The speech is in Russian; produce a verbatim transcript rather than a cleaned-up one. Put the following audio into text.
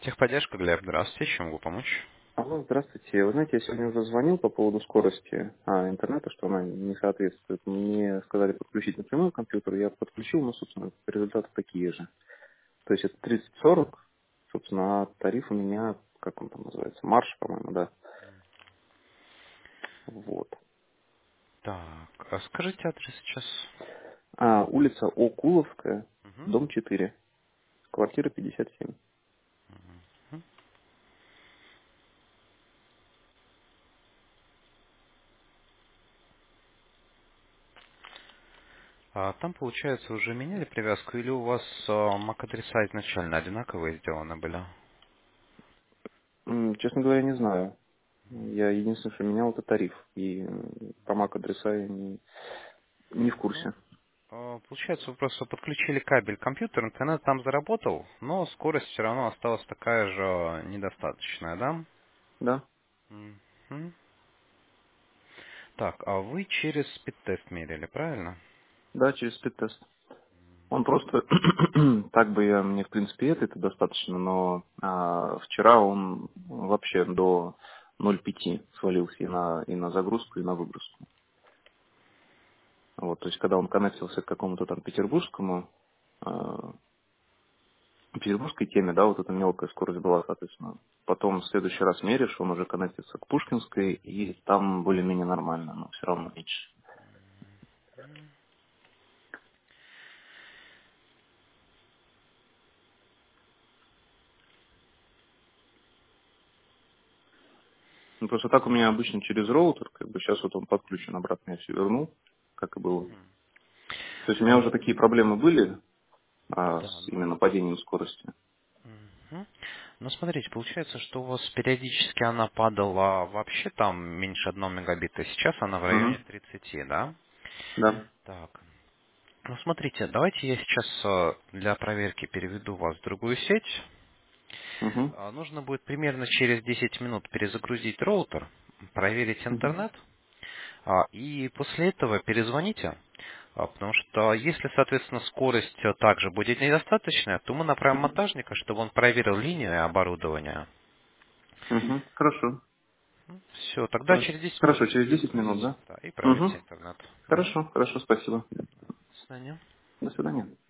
Техподдержка, Глеб, здравствуйте, чем могу помочь? Алло, здравствуйте. Вы знаете, я сегодня уже звонил по поводу скорости а, интернета, что она не соответствует. Мне сказали подключить напрямую компьютер, я подключил, но, собственно, результаты такие же. То есть это тридцать сорок, собственно, а тариф у меня, как он там называется, марш, по-моему, да. Вот. Так, а скажите адрес сейчас. А, улица Окуловская, Мгм. дом четыре, квартира пятьдесят семь. А там, получается, уже меняли привязку или у вас а, MAC-адреса изначально одинаковые сделаны были? М, Честно говоря, не знаю. Я единственное, что менял, это тариф. И м, по мак-адреса я не, не в Ну, курсе. а, получается, вы просто подключили кабель к компьютеру, интернет там заработал, но скорость все равно осталась такая же недостаточная, да? Да? Мгм. Так, а вы через спид-тест мерили, правильно? Да, через спид-тест. Он просто, так бы я, мне в принципе это, это достаточно, но а, вчера он вообще до ноль целых пяти свалился и на, и на загрузку, и на выгрузку. Вот, то есть когда он коннектился к какому-то там петербургскому, а, петербургской теме, да, вот эта мелкая скорость была, соответственно. Потом в следующий раз меришь, он уже коннектится к Пушкинской, и там более-менее нормально, но все равно меньше. Ну, просто так у меня обычно через роутер, как бы сейчас вот он подключен обратно, я все вернул, как и было. То есть у меня уже Ну, такие проблемы были а, да, с ну, именно падением скорости. мгм. Ну, смотрите, получается, что у вас периодически она падала вообще там меньше одного мегабита. Сейчас она в районе Угу. тридцати, да? Да. Так. Ну, смотрите, давайте я сейчас э, для проверки переведу вас в другую сеть. Угу. А, Нужно будет примерно через десять минут перезагрузить роутер, проверить Угу. интернет, а, и после этого перезвоните. А, Потому что если, соответственно, скорость э, также будет недостаточная, то мы направим монтажника, чтобы он проверил линию и оборудование. Угу. Хорошо. Все, тогда Хорошо. через десять минут Хорошо, через десять минут, перезагрузите, да? да, и Угу. проверьте интернет. Мгм. Хорошо, хорошо, спасибо. До свидания. До свидания.